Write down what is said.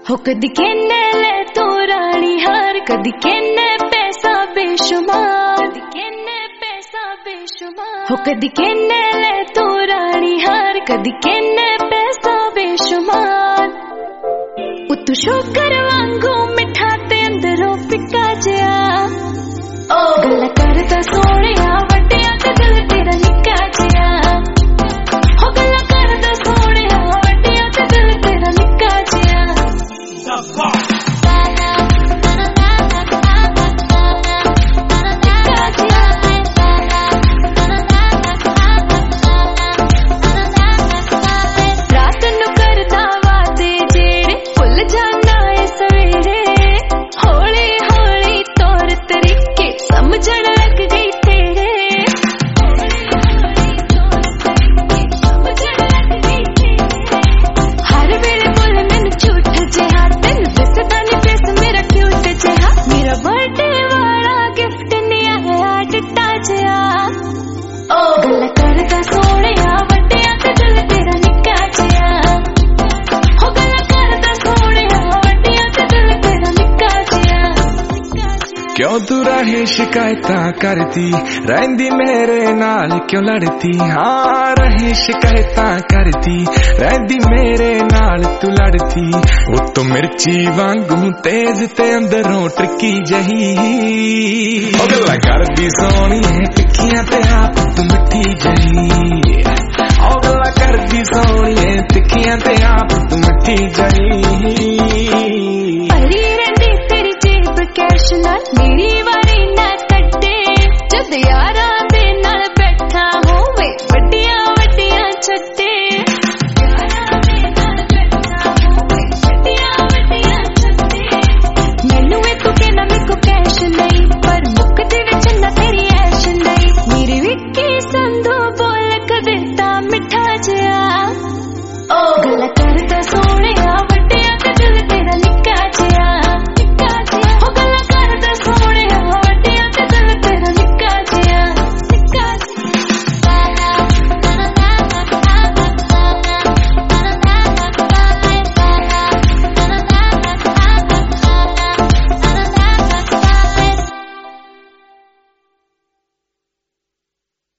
हो कदी कहने ले तू रानी हार, कदी कहने पैसा बेशुमार, कदी कहने पैसा बेशुमार। हो कदी कहने ले तू रानी हार, कदी कहने पैसा बेशुमार। उतू शुकर वांगू मिठा ते अंदरों फिक्का जिया, गल्ला करदा सोहणिया वड्डिया ते दिल तेरा निक्का जिया। हो गल्ला करदा सोहणिया वड्डिया ते दिल तेरा निक्का जिया। क्यों तू रहे शिकायतां करती रहंदी मेरे नाल, क्यों लड़ती? हाँ रहे शिकायतां करती रहंदी मेरे नाल, तू लड़ती। उत्तों मिर्ची वांगू तेज ते अंदरों ट्रिकी जही, गल्लां करदी सोहणी तिखियां ते